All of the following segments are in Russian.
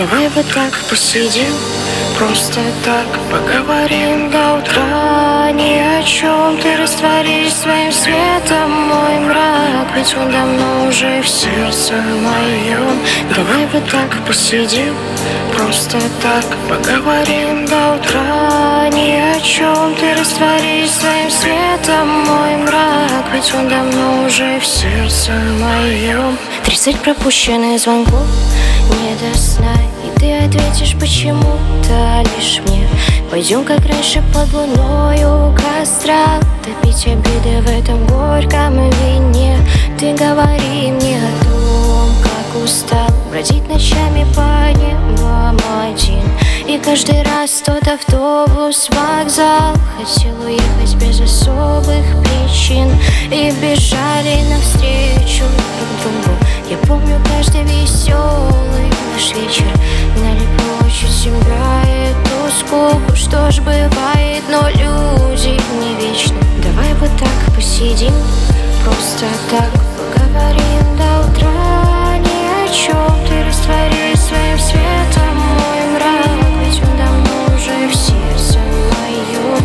Давай вот так посидим, просто так поговорим до утра. Ни о чем, ты растворишь своим светом мой мрак, ведь он давно уже в сердце моем. Давай вот так посидим, просто так поговорим до утра. Ни о чем, ты растворишь своим светом мой мрак, ведь он давно уже в сердце моем. 30 пропущенных звонков, не до сна, и ты ответишь почему-то лишь мне. Пойдем, как раньше, под луной у костра, топить обиды в этом горьком вине. Ты говори мне о том, как устал бродить ночами по небам один, и каждый раз тот автобус, вокзал. Хотел уехать без особых причин, и бежали навстречу друг другу. Я помню каждый веселый наш вечер, гнали прочь от себя эту скуку. Что ж бывает, но люди не вечны. Давай вот так посидим, просто так поговорим до утра. Ни о чем, ты растворишь своим светом мой мрак, ведь он давно уже в сердце моем.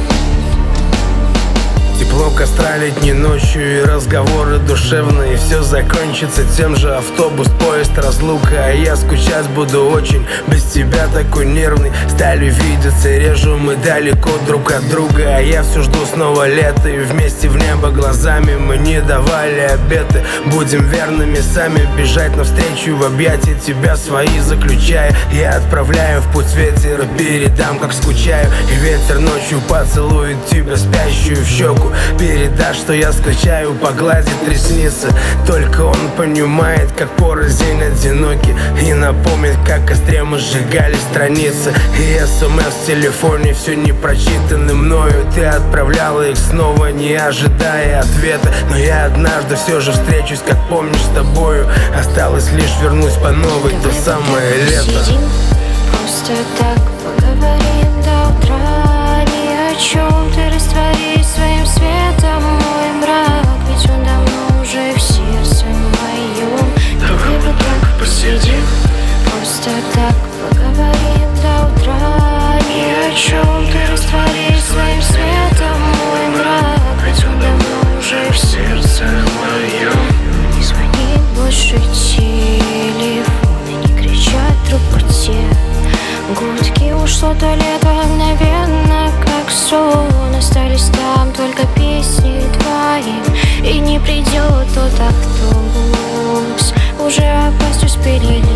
Тепло костра летней ночью и разговоры душевные. Все закончится тем же: автобус, поезд, разлука. А я скучать буду очень, без тебя такой нервный. Стали видеться реже, мы далеко друг от друга. А я все жду снова лета, и вместе в небо глазами мы не давали обеты. Будем верными сами, бежать навстречу в объятия тебя свои заключая. Я отправляю в путь ветер, передам, как скучаю. И ветер ночью поцелует тебя спящую в щеку. Передашь, что я скучаю, погладит ресницы. Только он понимает, как порознь одиноки, и напомнит, как в костре мы сжигали страницы. И СМС в телефоне все не прочитаны мною. Ты отправляла их снова, не ожидая ответа. Но я однажды все же встречусь, как помнишь, с тобою. Осталось лишь вернусь по новой, то самое лето. Просто так поговорим до утра. Ни о чем, ты растворишь своим светом мой мрак, ведь он давно уже в сердце моем. Давай вот так посидим, просто так поговорим до утра. Ни о чем, ты растворишь своим светом мой мрак, ведь он давно уже в сердце моем. Не звонит больше телефон, и не кричат трубку те гудки. Ушло то лето мгновенно, как сон. Остались там только песни твои, и не придет тот автобус. Уже опасть успели